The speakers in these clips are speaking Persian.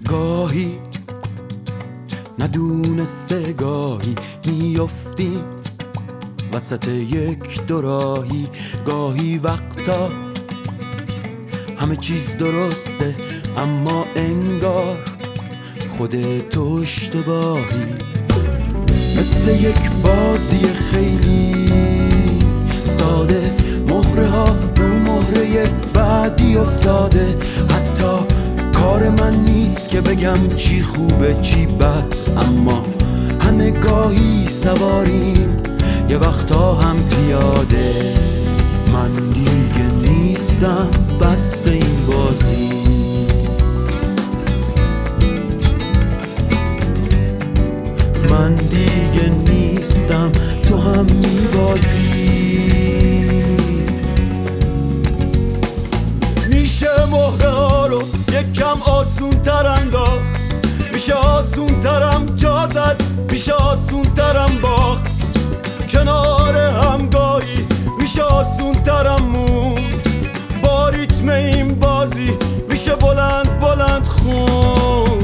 گاهی ندونسته گاهی میافتیم وسط یک دوراهی، گاهی وقتا همه چیز درسته اما انگار خودتو اشتباهی. مثل یک بازی خیلی ساده، مهره ها رو مهره بعدی افتاده. حتی کار من نیست که بگم چی خوبه چی بد، اما همه گاهی سواریم یه وقتا هم پیاده. من دیگه نیستم بس این بازی، من دیگه نیستم تو هم میبازی. میشه مهره ها رو یکم آسون تر انداخت، میشه آسون ترم جا زد، میشه آسون ترم باخت. کنار هم گاهی میشه آسون ترم مون، با ریتم این بازی میشه بلند بلند خون.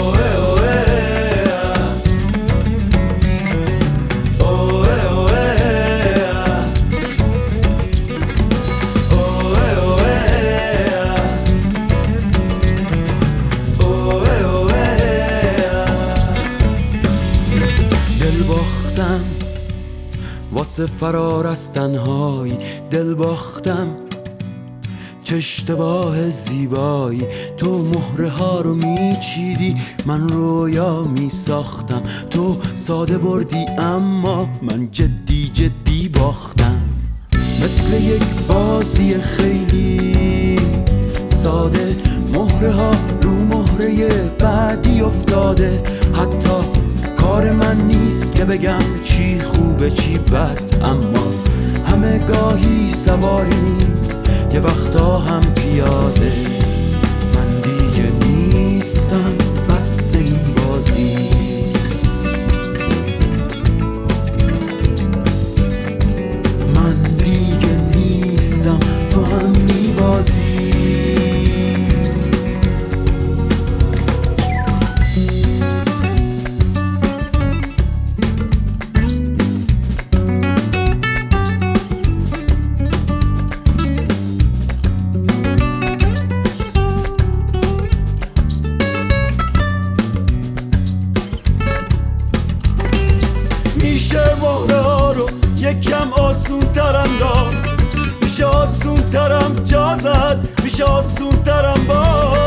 دل باختم واسه فرار از تنهایی، دل باختم چه اشتباه زیبایی. تو مهره ها رو میچیدی، من رویا میساختم. تو ساده بردی اما من جدی جدی باختم. مثل یک بازی خیلی ساده، مهره ها رو مهره بعدی افتاده. حتی کار من نیست که بگم چی خوبه چی بد، اما همه گاهی سواریم یه وقتا هم پیاده. من دیگه نیستم بس این بازی، من دیگه نیستم تو هم میبازی. میشه مهره ها رو یکم آسون تر انداخت، میشه آسون ترم جا زد، میشه آسون ترم باخت.